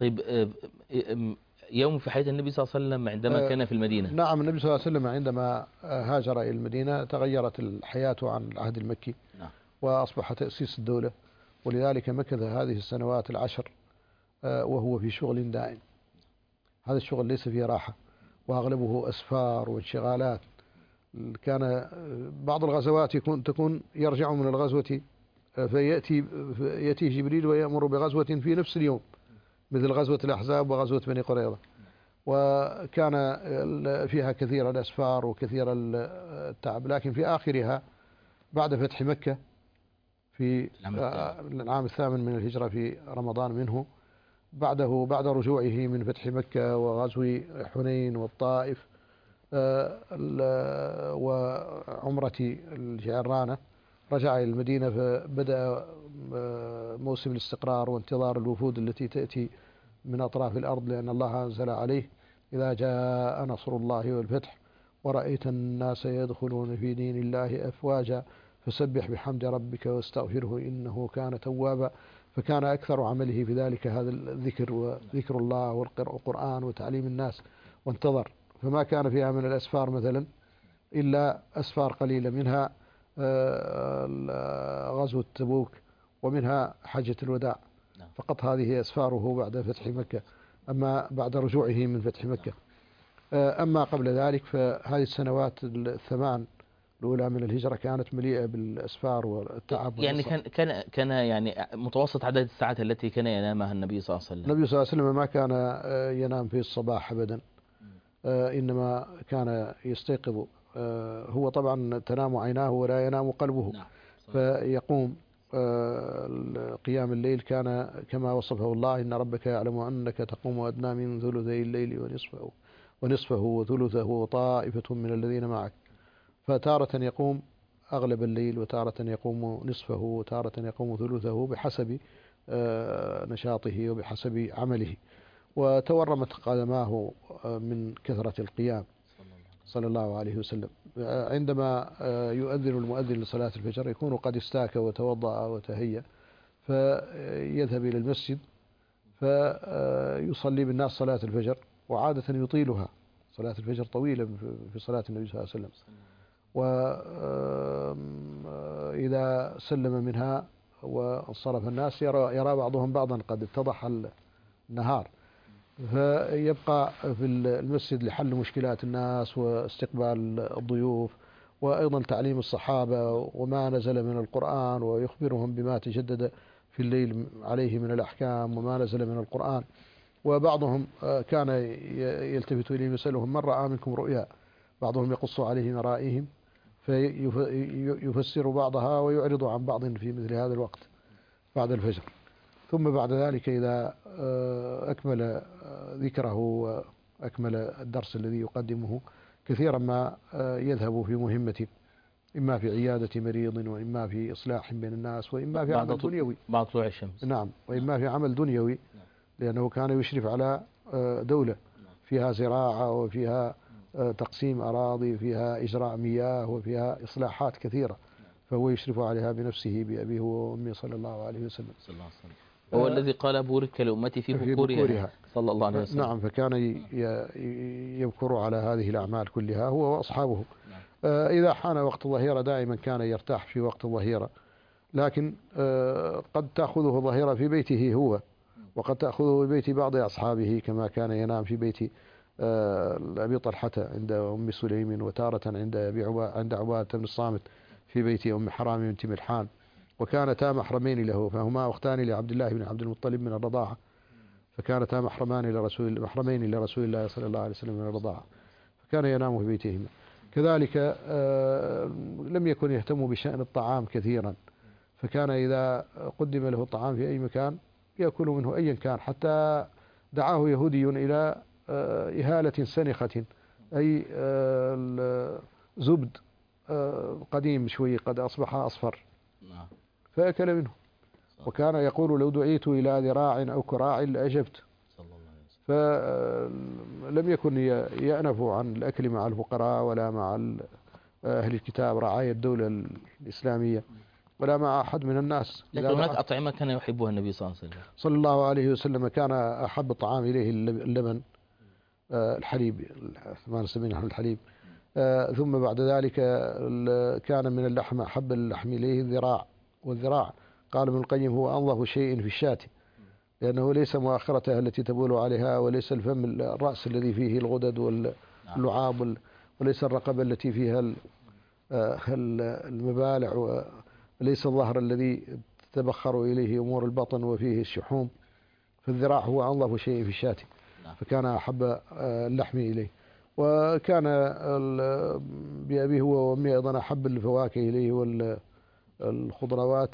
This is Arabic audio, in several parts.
طيب يوم في حياة النبي صلى الله عليه وسلم عندما كان في المدينة. نعم، النبي صلى الله عليه وسلم عندما هاجر إلى المدينة تغيرت الحياة عن العهد المكي، نعم. وأصبح تأسيس الدولة، ولذلك مكث هذه السنوات العشر وهو في شغل دائم. هذا الشغل ليس فيه راحة، وأغلبه أسفار وانشغالات. كان بعض الغزوات تكون يرجع من الغزوة فيأتي جبريل ويأمر بغزوة في نفس اليوم، مثل غزوة الأحزاب وغزوة بني قريظة، وكان فيها كثير الأسفار وكثير التعب. لكن في آخرها بعد فتح مكة في العام الثامن من الهجرة في رمضان منه، بعد رجوعه من فتح مكة وغزو حنين والطائف وعمرة الجعرانة، رجع إلى المدينة، فبدأ موسم الاستقرار وانتظار الوفود التي تأتي من أطراف الأرض، لأن الله أنزل عليه: إذا جاء نصر الله والفتح ورأيت الناس يدخلون في دين الله أفواجا فسبح بحمد ربك واستغفره إنه كان توابا. فكان أكثر عمله في ذلك هذا الذكر وذكر الله والقرآن وتعليم الناس، وانتظر. فما كان فيها من الأسفار مثلا إلا أسفار قليلة، منها غزوة تبوك، ومنها حجة الوداع، فقط هذه أسفاره بعد فتح مكة، أما بعد رجوعه من فتح مكة. أما قبل ذلك فهذه السنوات الثمان الأولى من الهجرة كانت مليئة بالأسفار والتعب. يعني كان يعني متوسط عدد الساعات التي كان ينامها النبي صلى الله عليه وسلم. النبي صلى الله عليه وسلم ما كان ينام في الصباح أبدا، إنما كان يستيقظ. هو طبعا تنام عيناه ولا ينام قلبه. نعم. فيقوم قيام الليل كان كما وصفه الله: إن ربك يعلم أنك تقوم أدنى من ثلثي الليل ونصفه وثلثه وطائفة من الذين معك. فتارة يقوم أغلب الليل، وتارة يقوم نصفه، وتارة يقوم ثلثه بحسب نشاطه وبحسب عمله. وتورمت قدماه من كثرة القيام صلى الله عليه وسلم. عندما يؤذن المؤذن لصلاة الفجر يكون قد استاك وتوضأ وتهيأ، فيذهب إلى المسجد فيصلي بالناس صلاة الفجر، وعادة يطيلها. صلاة الفجر طويلة في صلاة النبي صلى الله عليه وسلم. وإذا سلم منها وانصرف الناس يرى بعضهم بعضا قد اتضح النهار، فيبقى في المسجد لحل مشكلات الناس واستقبال الضيوف، وأيضا تعليم الصحابة وما نزل من القرآن، ويخبرهم بما تجدد في الليل عليه من الأحكام وما نزل من القرآن. وبعضهم كان يلتفت إليهم يسألهم: من رأى منكم رؤيا؟ بعضهم يقص عليهم رائهم فيفسر بعضها ويعرض عن بعض في مثل هذا الوقت بعد الفجر. ثم بعد ذلك إذا أكمل ذكره وأكمل الدرس الذي يقدمه، كثيرا ما يذهب في مهمة، إما في عيادة مريض، وإما في إصلاح بين الناس، وإما في عمل دنيوي بعد طلوع الشمس. نعم، وإما في عمل دنيوي، لأنه كان يشرف على دولة فيها زراعة وفيها تقسيم أراضي، فيها إجراء مياه، وفيها إصلاحات كثيرة، فهو يشرف عليها بنفسه بأبيه وأمه صلى الله عليه وسلم. هو الذي قال: بورك لأمتي في بكورها صلى الله عليه وسلم. نعم، فكان يبكر على هذه الأعمال كلها هو وأصحابه. إذا حان وقت الظهيرة دائما كان يرتاح في وقت الظهيرة، لكن قد تأخذه الظهيرة في بيته هو، وقد تأخذه في بيت بعض أصحابه، كما كان ينام في بيت أبي طلحة عند أم سليم، وتارة عند عبادة بن الصامت في بيت أم حرام بنت ملحان. وكانتا محرمين له، فهما أختان لعبد الله بن عبد المطلب من الرضاعة، فكانتا محرمين لرسول الله صلى الله عليه وسلم من الرضاعة، فكان ينام في بيتهما. كذلك لم يكن يهتم بشأن الطعام كثيرا، فكان إذا قدم له الطعام في أي مكان يأكل منه أيا كان، حتى دعاه يهودي إلى إهالة سنخة، أي زبد قديم شوي قد أصبح أصفر، فأكل منه. وكان يقول: لو دعيت إلى ذراع أو كراع لأجبت. فلم يكن يأنف عن الأكل مع الفقراء ولا مع أهل الكتاب، رعاية الدولة الإسلامية. ولا مع أحد من الناس. لكن هناك أطعمة كان يحبها النبي صلى الله عليه وسلم. صلى الله عليه وسلم كان أحب الطعام إليه اللبن، الحليب، ما نسميه نحن الحليب. ثم بعد ذلك كان من اللحم أحب اللحم إليه الذراع، والذراع قال ابن القيم هو أنظف شيء في الشاة، لأنه ليس مؤخرتها التي تبول عليها، وليس الفم الرأس الذي فيه الغدد واللعاب، وليس الرقبة التي فيها المبالع، وليس الظهر الذي تتبخر إليه أمور البطن وفيه الشحوم. فالذراع هو أنظف شيء في الشاة، فكان أحب اللحم إليه. وكان بأبيه هو وأمي أيضا أحب الفواكه إليه والخضروات،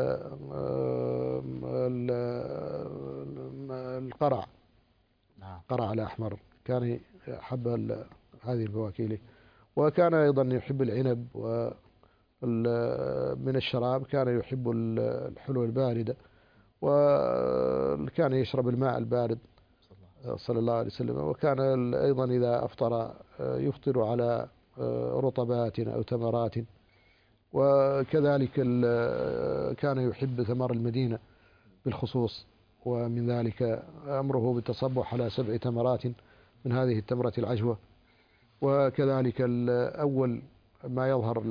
القرع، قرع الأحمر كان أحب هذه الفواكه إليه. وكان أيضا يحب العنب، ومن الشراب كان يحب الحلوى الباردة، وكان يشرب الماء البارد صلى الله عليه وسلم. وكان أيضا إذا أفطر يفطر على رطبات أو تمرات. وكذلك كان يحب ثمر المدينة بالخصوص، ومن ذلك أمره بالتصبح على 7 تمرات من هذه التمرة العجوة. وكذلك أول ما يظهر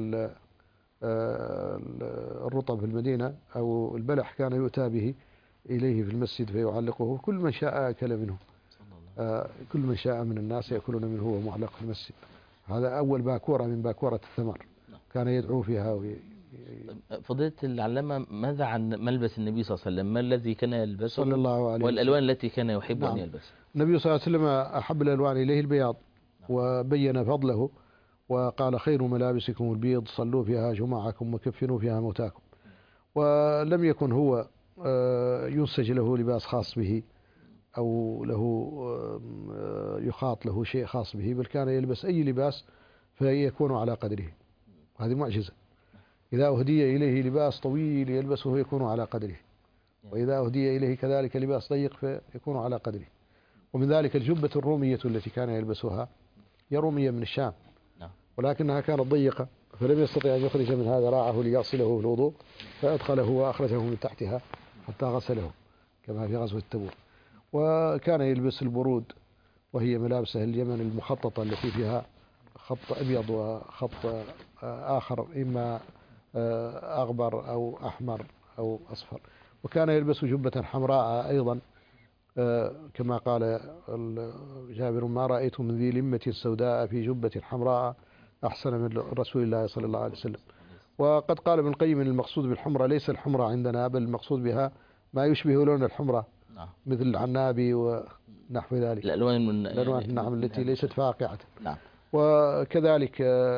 الرطب في المدينة أو البلح كان يؤتى به إليه في المسجد فيعلقه، كل من شاء أكل منه، كل من شاء من الناس يأكلون منه وهو معلق في المسجد. هذا أول باكورة من باكورة الثمر كان يدعو فيها. فضيلة العلامة، ماذا عن ملبس النبي صلى الله عليه وسلم؟ ما الذي كان يلبسه صلى الله عليه وسلم والألوان التي كان يحب أن يلبسها؟ النبي صلى الله عليه وسلم أحب الألوان إليه البياض، وبين فضله وقال خير ملابسكم البيض، صلوا فيها جمعكم وكفنوا فيها موتاكم. ولم يكن هو ينسج له لباس خاص به أو له يخاط له شيء خاص به، بل كان يلبس أي لباس فيكون على قدره. هذه معجزة. إذا أهدي إليه لباس طويل يلبسه يكون على قدره، وإذا أهدي إليه كذلك لباس ضيق فيكون على قدره. ومن ذلك الجبة الرومية التي كان يلبسها، هي رومية من الشام، ولكنها كانت ضيقة، فلم يستطع أن يخرج منها ذراعه ليصله في الوضوء، فأدخله وأخرجه من تحتها حتى غسله كما في غزوة تبوك. وكان يلبس البرود، وهي ملابسه اليمن المخططة التي فيها خط أبيض وخط آخر إما أغبر أو أحمر أو أصفر. وكان يلبس جبة حمراء أيضا، كما قال جابر ما رأيت من ذي لمة سوداء في جبة حمراء أحسن من رسول الله صلى الله عليه وسلم. وقد قال ابن القيم المقصود بالحمرة ليس الحمرة عندنا، بل المقصود بها ما يشبه لون الحمرة، مثل العنابي ونحو ذلك، الألوان النعم التي ليست فاقعة. وكذلك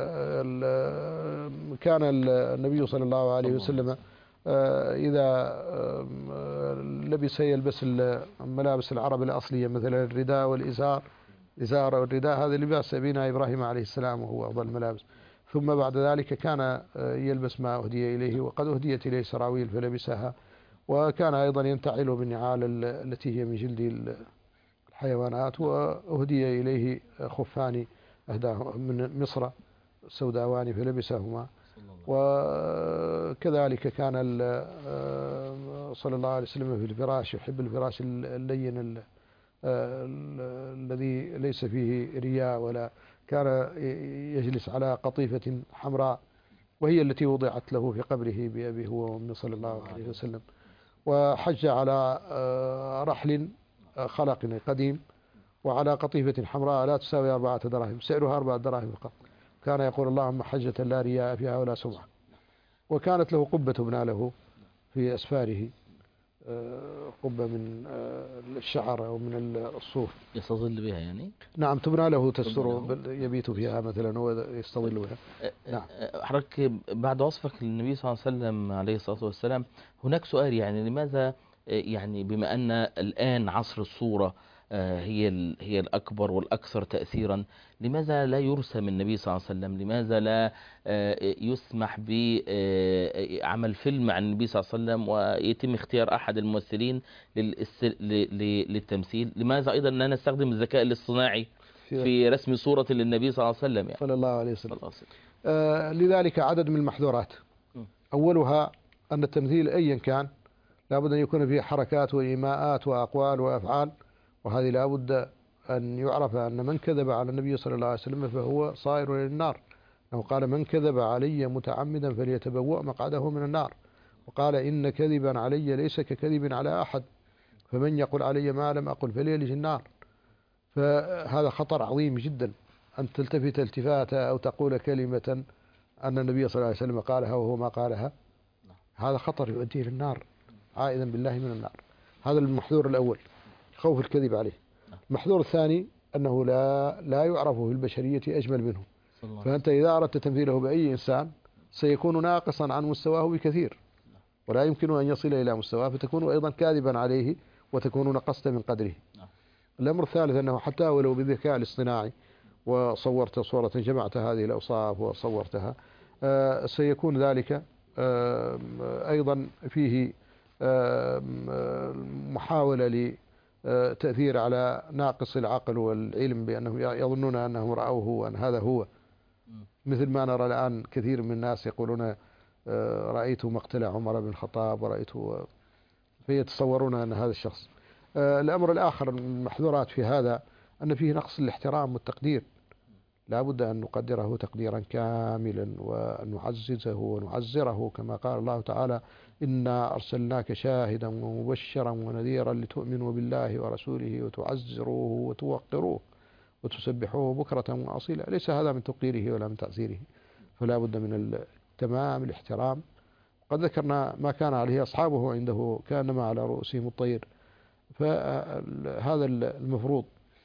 كان النبي صلى الله عليه وسلم إذا لبس يلبس ملابس العرب الأصلية، مثلا الرداء والإزار، الإزار والرداء هذا لباس أبينا إبراهيم عليه السلام وهو أفضل الملابس. ثم بعد ذلك كان يلبس ما أهدي إليه، وقد أهديت إليه سراويل فلبسها. وكان أيضا ينتعل بالنعال التي هي من جلد الحيوانات، وأهدي إليه خفان أهداه من مصر سوداوان فلبسهما. وكذلك كان صلى الله عليه وسلم في الفراش يحب الفراش اللين الذي ليس فيه رياء، ولا كان يجلس على قطيفة حمراء، وهي التي وضعت له في قبره بأبيه هو وأمه صلى الله عليه وسلم. وحج على رحل خلق قديم، وعلى قطيفة حمراء لا تساوي 4 دراهم، سعرها 4 دراهم فقط. كان يقول اللهم حجة لا رياء فيها ولا سمعة. وكانت له قبة تبنى له في أسفاره، قبة من الشعر أو من الصوف يستظل بها يعني. نعم، تبنى له تستر يبيت فيها مثلا ويستظل بها. نعم. حضرتك بعد وصفك للنبي صلى الله عليه وسلم عليه الصلاة والسلام، هناك سؤال يعني لماذا يعني بما أن الآن عصر الصورة هي الأكبر والأكثر تأثيرا، لماذا لا يرسم النبي صلى الله عليه وسلم؟ لماذا لا يسمح بعمل فيلم عن النبي صلى الله عليه وسلم ويتم اختيار أحد الممثلين للتمثيل؟ لماذا أيضا لا نستخدم الذكاء الاصطناعي في رسم صورة للنبي صلى الله عليه وسلم يعني؟ صلى الله عليه وسلم. لذلك عدد من المحظورات، أولها أن التمثيل أيا كان لابد أن يكون فيه حركات وإيماءات وأقوال وأفعال، وهذه لابد أن يعرف أن من كذب على النبي صلى الله عليه وسلم فهو صائر إلى النار. أنه قال: من كذب علي متعمدا فليتبوأ مقعده من النار. وقال: إن كذبا علي ليس ككذب على أحد، فمن يقل علي ما لم أقل فليلج النار. فهذا خطر عظيم جدا، أن تلتفت التفاتة أو تقول كلمة أن النبي صلى الله عليه وسلم قالها وهو ما قالها، هذا خطر يؤدي إلى النار عائذا بالله من النار. هذا المحذور الأول، خوف الكذب عليه. المحذور الثاني أنه لا يعرف في البشرية أجمل منه، فأنت إذا أردت تمثيله بأي إنسان سيكون ناقصا عن مستواه بكثير، ولا يمكن أن يصل إلى مستواه، فتكون أيضا كاذبا عليه وتكون نقصت من قدره. الأمر الثالث أنه حتى ولو بالذكاء الاصطناعي وصورت صورة جمعت هذه الأوصاف وصورتها، سيكون ذلك أيضا فيه محاولة لتأثير على ناقص العقل والعلم، بأنهم يظنون أنهم رأوه وأن هذا هو، مثل ما نرى الآن كثير من الناس يقولون رأيت مقتل عمر بن الخطاب ورأيت، فيتصورون أن هذا الشخص. الأمر الآخر من المحذورات في هذا أن فيه نقص الاحترام والتقدير، لا بد أن نقدره تقديرا كاملا وأن نعززه ونعزره، كما قال الله تعالى: إنا أرسلناك شاهدا ومبشرا ونذيرا لتؤمنوا بالله ورسوله وتعزروه وتوقروه وتسبحوه بكرة وأصيلا. ليس هذا من توقيره ولا من تعزيره، فلا بد من تمام الاحترام. قد ذكرنا ما كان عليه أصحابه عنده كأنما على رؤوسهم الطير، فهذا المفروض،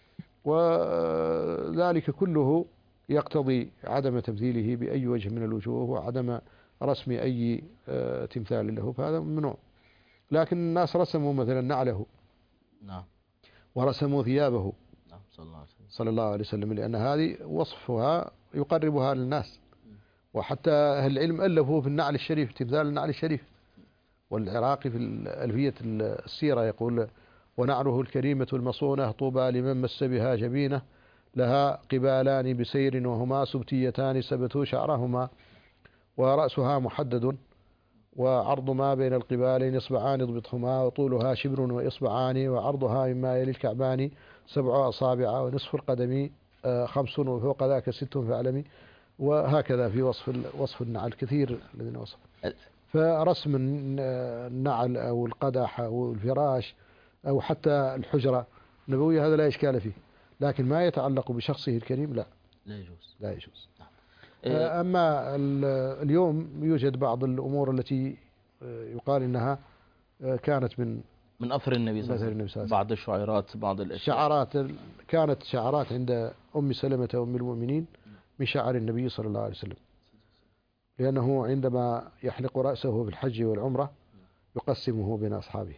وذلك كله يقتضي عدم تمثيله بأي وجه من الوجوه وعدم رسم أي تمثال له، فهذا ممنوع. لكن الناس رسموا مثلا نعله، نعم، ورسموا ثيابه، نعم، صلى الله عليه وسلم، لأن هذه وصفها يقربها للناس. وحتى أهل العلم ألفوا في النعل الشريف، تمثال النعل الشريف. والعراقي في ألفية السيرة يقول: ونعره الكريمة المصونة طوبى لمن مس بها جبينه، لها قبالان بسير وهما سبتيتان سبتوا شعرهما، ورأسها محدد وعرض ما بين القبالين إصبعان اضبطهما، وطولها شبر وإصبعان، وعرضها مما يلي الكعبان 7 أصابع، ونصف القدم 5 وفوق ذاك 6 فاعلمي. وهكذا في وصف النعل كثير الذين وصف. فرسم النعل أو القدح أو الفراش أو حتى الحجرة النبوية هذا لا إشكال فيه، لكن ما يتعلق بشخصه الكريم لا يجوز. أما اليوم يوجد بعض الأمور التي يقال إنها كانت من أثر النبي صلى الله عليه وسلم، بعض الشعيرات، بعض الأشياء، شعارات، كانت شعارات عند أم سلمة أم المؤمنين من شعر النبي صلى الله عليه وسلم، لأنه عندما يحلق رأسه في الحج والعمرة يقسمه بين أصحابه،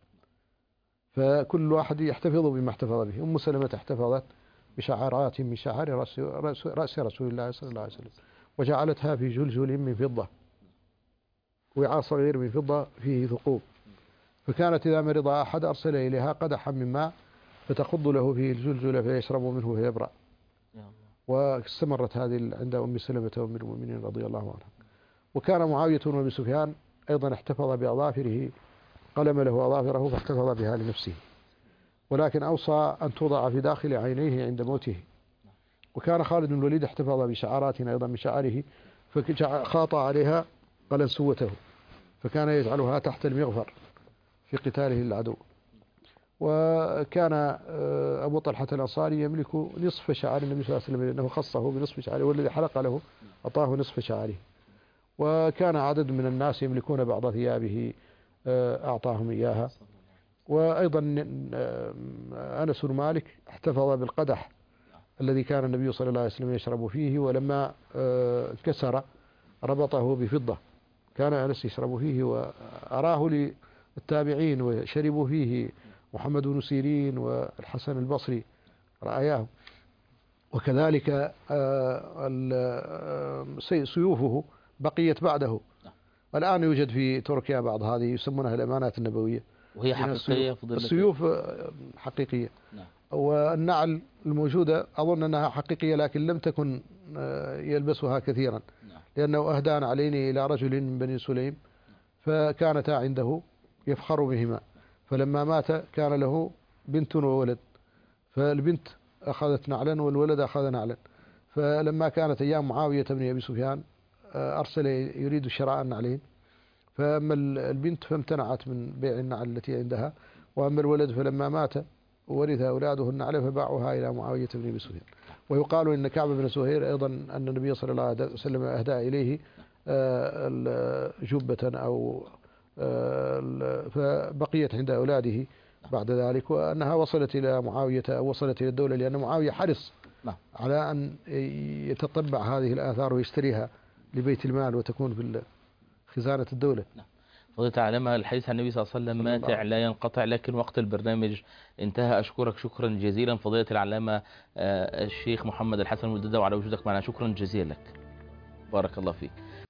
فكل واحد يحتفظ بما احتفظ به. أم سلمة احتفظت بشعارات من شعار رأس رسول الله صلى الله عليه وسلم، وجعلتها في جلجل من فضة، وعاء صغير من فضة فيه ثقوب، فكانت إذا مرض أحد أرسل إليها قدحا من ماء فتخض له فيه الجلجل فيشرب منه فيبرأ. واستمرت هذه عند أم سلمة أم المؤمنين رضي الله عنها. وكان معاوية وأبي سفيان أيضا احتفظ بأظافره، قلم له أظافره فاحتفظ بها لنفسه، ولكن أوصى أن توضع في داخل عينيه عند موته. وكان خالد بن الوليد احتفظ بشعارات أيضا من شعره، فخاط عليها قلنسوته، فكان يجعلها تحت المغفر في قتاله العدو. وكان أبو طلحة الأنصاري يملك نصف شعر النبي صلى الله عليه وسلم، لأنه خصه بنصف شعره، والذي حلق له أعطاه نصف شعره. وكان عدد من الناس يملكون بعض ثيابه أعطاهم إياها. وأيضا أنس بن مالك احتفظ بالقدح الذي كان النبي صلى الله عليه وسلم يشرب فيه، ولما انكسر ربطه بفضة، كان أنس يشرب فيه، وأراه للتابعين وشربوا فيه، محمد بن سيرين والحسن البصري رأياه. وكذلك سيوفه بقيت بعده. الآن يوجد في تركيا بعض هذه يسمونها الأمانات النبوية، وهي حقيقية، السيوف حقيقية. والنعل الموجودة أظن أنها حقيقية، لكن لم تكن يلبسها كثيرا، لأنه أهدان عليني إلى رجل من بني سليم فكانتا عنده يفخر بهما. فلما مات كان له بنت وولد، فالبنت أخذت نعلا والولد أخذ نعلا. فلما كانت أيام معاوية بن أبي سفيان أرسل يريد شراء النعلين، فأما البنت فامتنعت من بيع النعل التي عندها، وأما الولد فلما مات ورث أولاده النعل فباعوها إلى معاوية بن أبي سفيان. ويقال إن كعب بن سهير أيضا أن النبي صلى الله عليه وسلم أهدى إليه جبة أو فبقيت عند أولاده بعد ذلك، وأنها وصلت إلى معاوية أو وصلت إلى الدولة، لأن معاوية حرص على أن يتطبع هذه الآثار ويشتريها لبيت المال وتكون في خزانة الدولة. فضيلة العلامة، الحديث عن النبي صلى الله عليه وسلم ماتع لا ينقطع، لكن وقت البرنامج انتهى. أشكرك شكرا جزيلا فضيلة العلامة الشيخ محمد الحسن الوددة، وعلى وجودك معنا. شكرا جزيلا لك، بارك الله فيك.